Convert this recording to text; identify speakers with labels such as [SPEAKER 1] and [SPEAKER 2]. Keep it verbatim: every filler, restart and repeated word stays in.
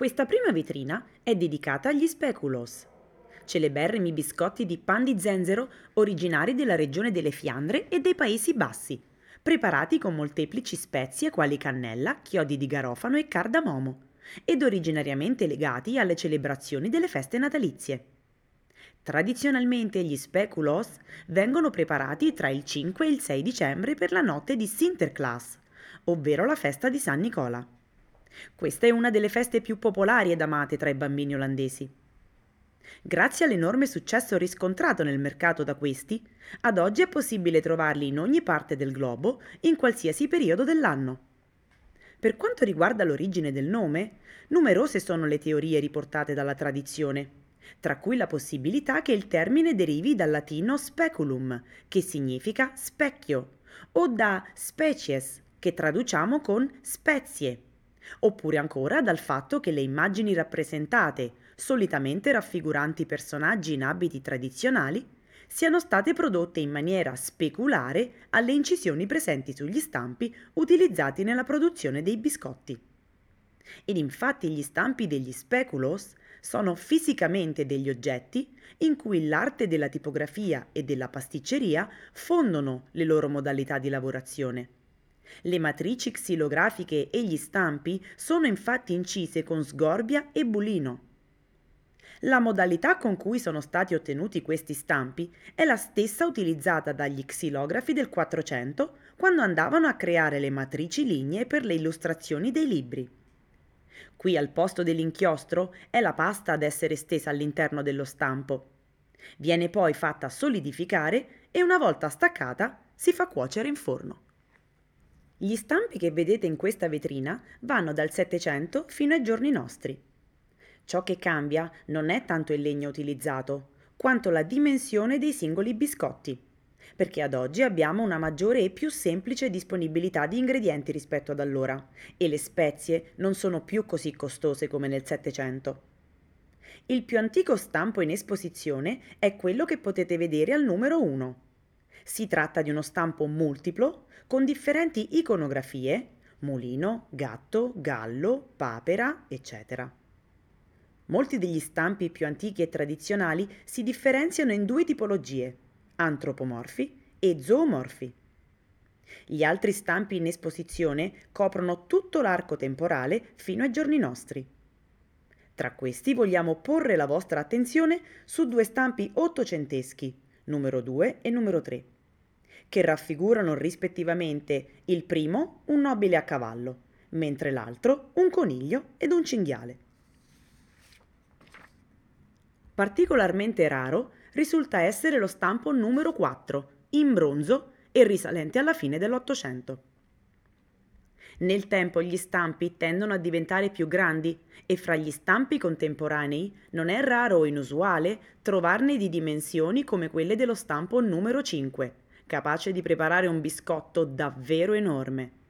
[SPEAKER 1] Questa prima vetrina è dedicata agli speculoos, celeberrimi biscotti di pan di zenzero originari della regione delle Fiandre e dei Paesi Bassi, preparati con molteplici spezie quali cannella, chiodi di garofano e cardamomo, ed originariamente legati alle celebrazioni delle feste natalizie. Tradizionalmente gli speculoos vengono preparati tra il cinque e il sei dicembre per la notte di Sinterklaas, ovvero la festa di San Nicola. Questa è una delle feste più popolari ed amate tra i bambini olandesi. Grazie all'enorme successo riscontrato nel mercato da questi, ad oggi è possibile trovarli in ogni parte del globo, in qualsiasi periodo dell'anno. Per quanto riguarda l'origine del nome, numerose sono le teorie riportate dalla tradizione, tra cui la possibilità che il termine derivi dal latino speculum, che significa specchio, o da species, che traduciamo con spezie, oppure ancora dal fatto che le immagini rappresentate, solitamente raffiguranti personaggi in abiti tradizionali, siano state prodotte in maniera speculare alle incisioni presenti sugli stampi utilizzati nella produzione dei biscotti. Ed infatti gli stampi degli speculoos sono fisicamente degli oggetti in cui l'arte della tipografia e della pasticceria fondono le loro modalità di lavorazione. Le matrici xilografiche e gli stampi sono infatti incise con sgorbia e bulino. La modalità con cui sono stati ottenuti questi stampi è la stessa utilizzata dagli xilografi del Quattrocento quando andavano a creare le matrici lignee per le illustrazioni dei libri. Qui al posto dell'inchiostro è la pasta ad essere stesa all'interno dello stampo. Viene poi fatta solidificare e una volta staccata si fa cuocere in forno. Gli stampi che vedete in questa vetrina vanno dal Settecento fino ai giorni nostri. Ciò che cambia non è tanto il legno utilizzato, quanto la dimensione dei singoli biscotti, perché ad oggi abbiamo una maggiore e più semplice disponibilità di ingredienti rispetto ad allora, e le spezie non sono più così costose come nel Settecento. Il più antico stampo in esposizione è quello che potete vedere al numero uno. Si tratta di uno stampo multiplo con differenti iconografie, mulino, gatto, gallo, papera, eccetera. Molti degli stampi più antichi e tradizionali si differenziano in due tipologie, antropomorfi e zoomorfi. Gli altri stampi in esposizione coprono tutto l'arco temporale fino ai giorni nostri. Tra questi vogliamo porre la vostra attenzione su due stampi ottocenteschi, numero due e numero tre, che raffigurano rispettivamente il primo un nobile a cavallo, mentre l'altro un coniglio ed un cinghiale. Particolarmente raro risulta essere lo stampo numero quattro, in bronzo e risalente alla fine dell'Ottocento. Nel tempo gli stampi tendono a diventare più grandi e fra gli stampi contemporanei non è raro o inusuale trovarne di dimensioni come quelle dello stampo numero cinque, capace di preparare un biscotto davvero enorme.